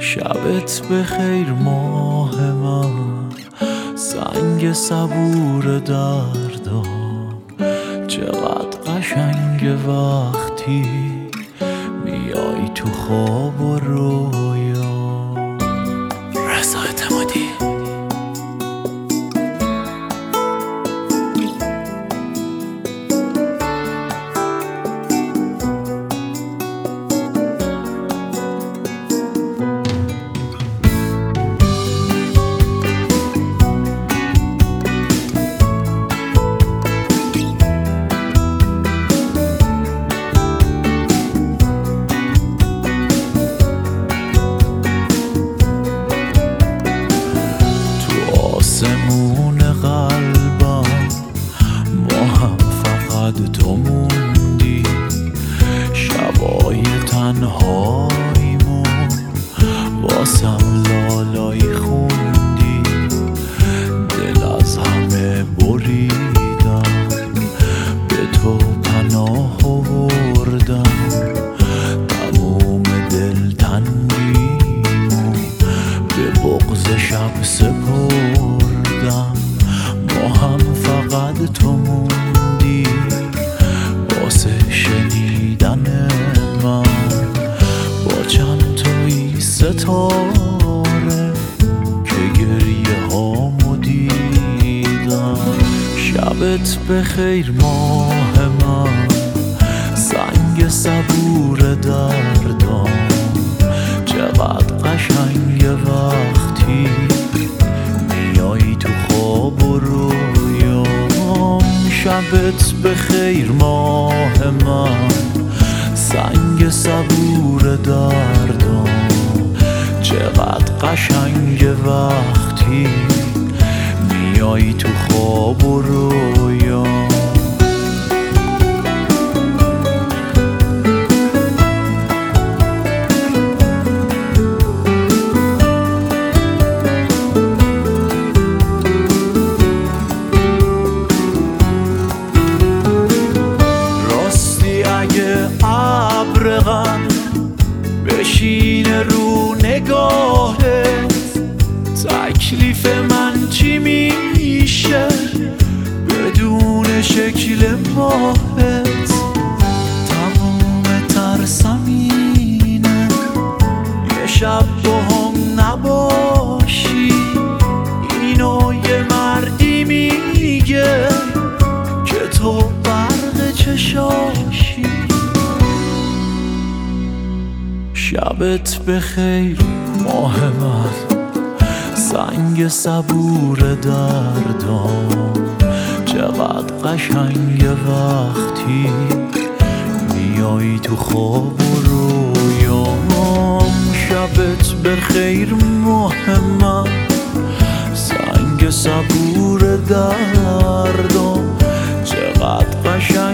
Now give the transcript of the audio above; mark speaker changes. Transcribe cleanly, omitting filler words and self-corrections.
Speaker 1: شبت بخیر ماه من، سنگ صبور دردم. چقدر قشنگ وقتی میای تو خواب و رویا. رضا اعتمادی. آسمون قلبم ما هم فقط تو موندی. شبای تنهاییمون واسم لالایی خوندی. دل از همه بریدم، به تو پناه آوردم. تموم دلتنگیمون به بغض شب سپردم. ما هم فقط تو موندی واسه شنیدن من. با چند تایی ستاره که گریه هامو دیدم. شبت بخیر ماه من، سنگ صبور دردم. چقدر قشنگ وقتی میای تو خواب و رویام. شبت بخیر ماه من، سنگ صبور دردم. چقدر قشنگ وقتی میای تو خواب و رویام. بشینه رو نگاهت، تکلیف من چی میشه بدون شکل ماهت. تموم ترسم اینه یه شب با هم نباشی. اینو یه مردی میگه که تو برق چشاشی. شبت بخیر ماه من، سنگ صبور دردم. چقدر قشنگ وقتی میای تو خواب و رویام. شبت بخیر ماه من، سنگ صبور دردم. چقدر قشنگ